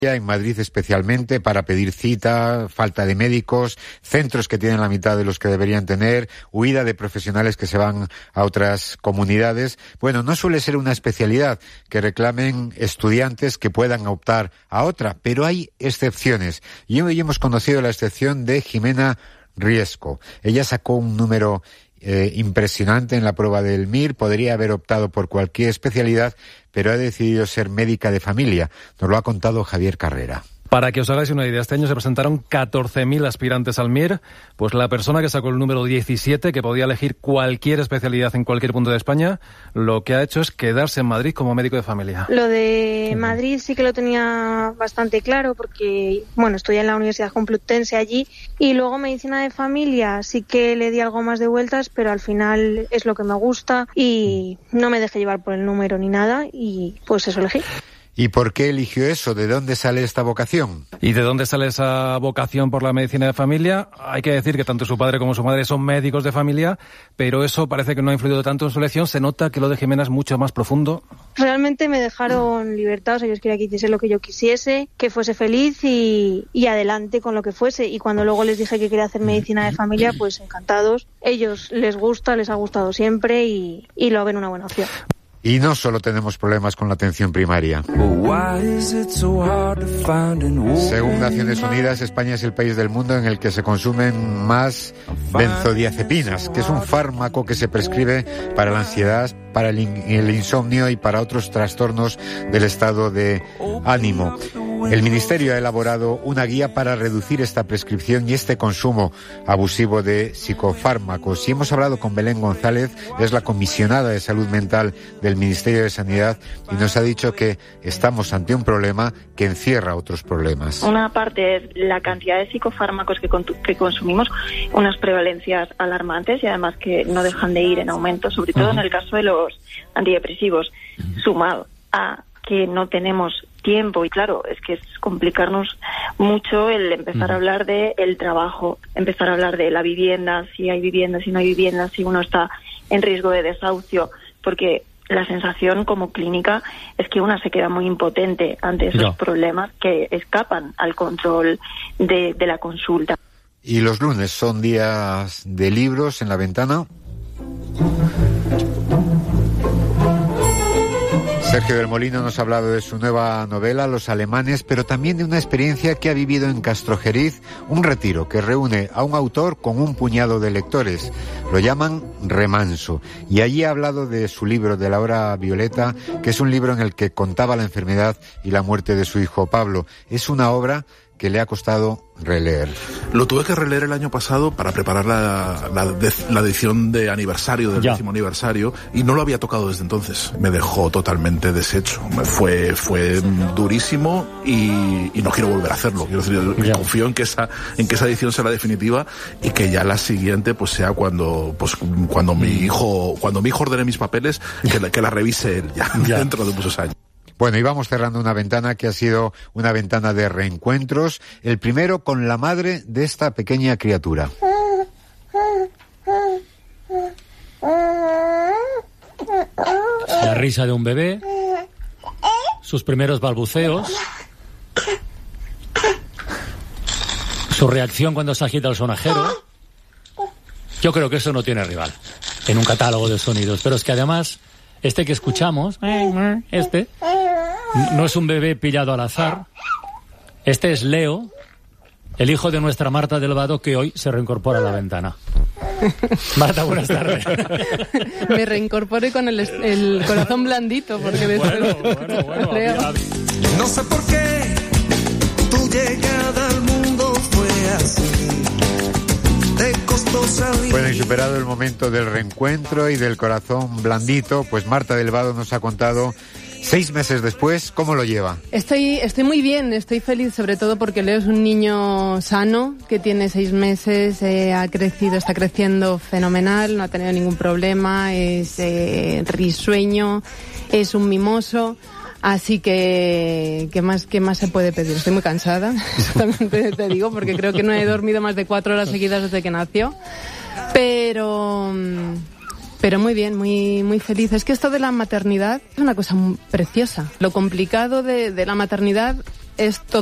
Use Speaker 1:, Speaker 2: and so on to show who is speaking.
Speaker 1: En Madrid especialmente, para pedir cita, falta de médicos, centros que tienen la mitad de los que deberían tener, huida de profesionales que se van a otras comunidades. Bueno, no suele ser una especialidad que reclamen estudiantes que puedan optar a otra, pero hay excepciones. Y hoy hemos conocido la excepción de Jimena Riesco. Ella sacó un número impresionante en la prueba del MIR, podría haber optado por cualquier especialidad, pero ha decidido ser médica de familia. Nos lo ha contado Javier Carrera.
Speaker 2: Para que os hagáis una idea, este año se presentaron 14.000 aspirantes al MIR, pues la persona que sacó el número 17, que podía elegir cualquier especialidad en cualquier punto de España, lo que ha hecho es quedarse en Madrid como médico de familia.
Speaker 3: Lo de Madrid sí que lo tenía bastante claro porque, bueno, estudié en la Universidad Complutense allí y luego medicina de familia sí que le di algo más de vueltas, pero al final es lo que me gusta y no me dejé llevar por el número ni nada y pues eso elegí.
Speaker 1: ¿Y por qué eligió eso? ¿De dónde sale esta vocación?
Speaker 2: ¿Y de dónde sale esa vocación por la medicina de familia? Hay que decir que tanto su padre como su madre son médicos de familia, pero eso parece que no ha influido tanto en su elección. Se nota que lo de Jimena es mucho más profundo.
Speaker 3: Realmente me dejaron libertad, o sea, yo quería que hiciese lo que yo quisiese, que fuese feliz y adelante con lo que fuese. Y cuando luego les dije que quería hacer medicina de familia, pues encantados. Ellos les gusta, les ha gustado siempre y lo ven una buena opción.
Speaker 1: Y no solo tenemos problemas con la atención primaria. Según Naciones Unidas, España es el país del mundo en el que se consumen más benzodiazepinas, que es un fármaco que se prescribe para la ansiedad, para el insomnio y para otros trastornos del estado de ánimo. El Ministerio ha elaborado una guía para reducir esta prescripción y este consumo abusivo de psicofármacos. Y hemos hablado con Belén González, es la comisionada de Salud Mental del Ministerio de Sanidad, y nos ha dicho que estamos ante un problema que encierra otros problemas.
Speaker 4: Una parte es la cantidad de psicofármacos que consumimos, unas prevalencias alarmantes y además que no dejan de ir en aumento, sobre todo en el caso de los antidepresivos, sumado a que no tenemos tiempo y claro, es que es complicarnos mucho el empezar a hablar de el trabajo, empezar a hablar de la vivienda, si hay vivienda, si no hay vivienda, si uno está en riesgo de desahucio, porque la sensación como clínica es que una se queda muy impotente ante esos problemas que escapan al control de la consulta.
Speaker 1: ¿Y los lunes son días de libros en la ventana? Sergio del Molino nos ha hablado de su nueva novela, Los Alemanes, pero también de una experiencia que ha vivido en Castrojeriz, un retiro que reúne a un autor con un puñado de lectores. Lo llaman Remanso. Y allí ha hablado de su libro, De la hora violeta, que es un libro en el que contaba la enfermedad y la muerte de su hijo Pablo. Es una obra que le ha costado releer.
Speaker 5: Lo tuve que releer el año pasado para preparar la edición de aniversario, del 10º aniversario, y no lo había tocado desde entonces. Me dejó totalmente deshecho. Fue durísimo y no quiero volver a hacerlo. Quiero decir, confío en que esa edición sea la definitiva y que ya la siguiente pues sea cuando mi hijo ordene mis papeles, que la revise él ya. Dentro de muchos años.
Speaker 1: Bueno, y vamos cerrando una ventana que ha sido una ventana de reencuentros. El primero con la madre de esta pequeña criatura.
Speaker 6: La risa de un bebé, sus primeros balbuceos, su reacción cuando se agita el sonajero. Yo creo que eso no tiene rival en un catálogo de sonidos, pero es que además este que escuchamos, no es un bebé pillado al azar. Este es Leo, el hijo de nuestra Marta del Vado, que hoy se reincorpora a la ventana. Marta, buenas tardes.
Speaker 7: Me reincorporé con el corazón blandito, porque
Speaker 6: bueno,
Speaker 7: Leo.
Speaker 8: No sé por qué tu llegada al mundo fue así.
Speaker 1: Bueno, y superado el momento del reencuentro y del corazón blandito, pues Marta del Vado nos ha contado 6 meses después, ¿cómo lo lleva?
Speaker 7: Estoy muy bien, estoy feliz, sobre todo porque Leo es un niño sano, que tiene 6 meses, está creciendo fenomenal, no ha tenido ningún problema, es risueño, es un mimoso. Así que, ¿qué más se puede pedir? Estoy muy cansada, también te digo, porque creo que no he dormido más de 4 horas seguidas desde que nació. Pero muy bien, muy feliz. Es que esto de la maternidad es una cosa preciosa. Lo complicado de la maternidad es todo.